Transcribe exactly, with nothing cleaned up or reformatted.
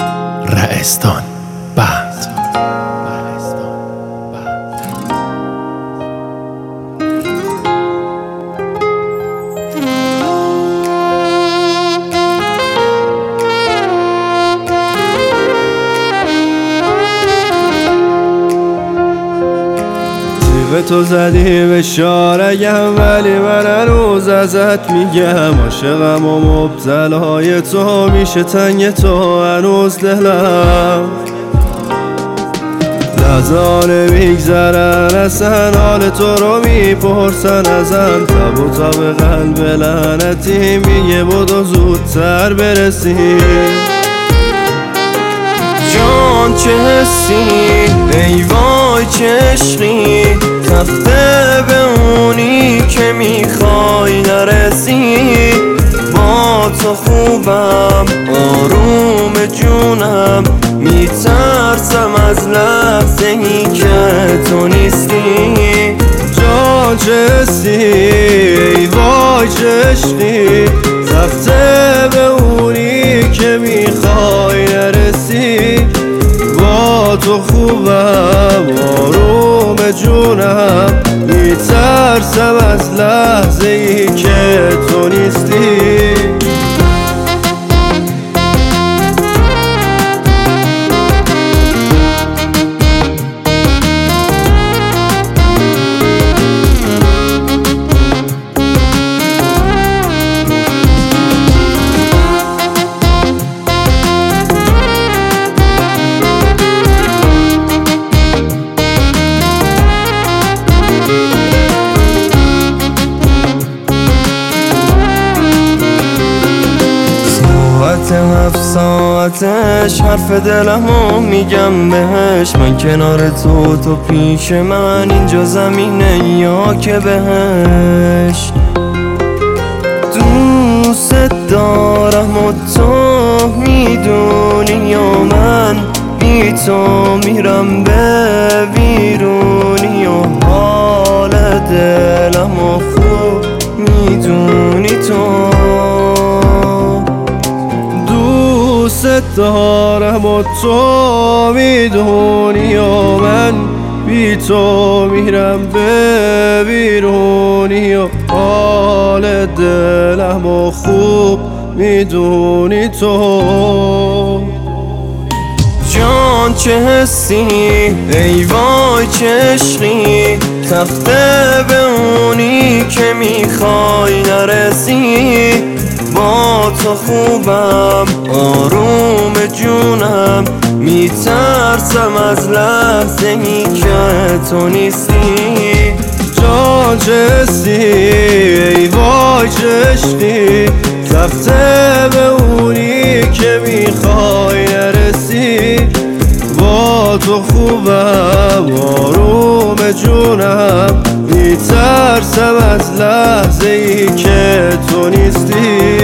رعستان بند. به تو زدی به شارگم، ولی من هنوز ازت میگم عاشقم و مبتلای تو، میشه تنگ تو هنوز دلم. لحظه میگذرن اصلا حال تو رو میپرسن ازم، تب و تب قلب لعنتی میگه بدو زودتر برسی. جان چه حسی، ای وای چه عشقی، تخته به اونی که میخوای نرسی. با تو خوبم آروم جونم، میترسم از لحظه ای که تو نیستی. جان چه حسی، ای وای چه عشقی، تخته به اونی که میخوای نرسی. با تو خوبم آروم جونم، میترسم از لحظه ای که تو نیستی. هفت ساعتش حرف دلمو میگم بهش، من کنار تو تو پیش من، اینجا زمینه یا که بهش. دوست دارم و تو میدونی یا من بی تو میرم به بیرونی، و حال دلمو خوب میدونی تو. دوست دارم و تو میدونی و من بی تو میرم به بیرونی، و حال دلم و خوب میدونی تو. جان چه حسی، ای وای چه عشقی، تخته به اونی که میخوای نرسی. با تو خوبم آروم جونم، میترسم از لحظه ای که تو نیستی. جان چه حسی، ای وای چه عشقی، تخته به اونی که میخوای نرسی. با تو خوبم آروم جونم، میترسم از لحظه ای که تو نیستی.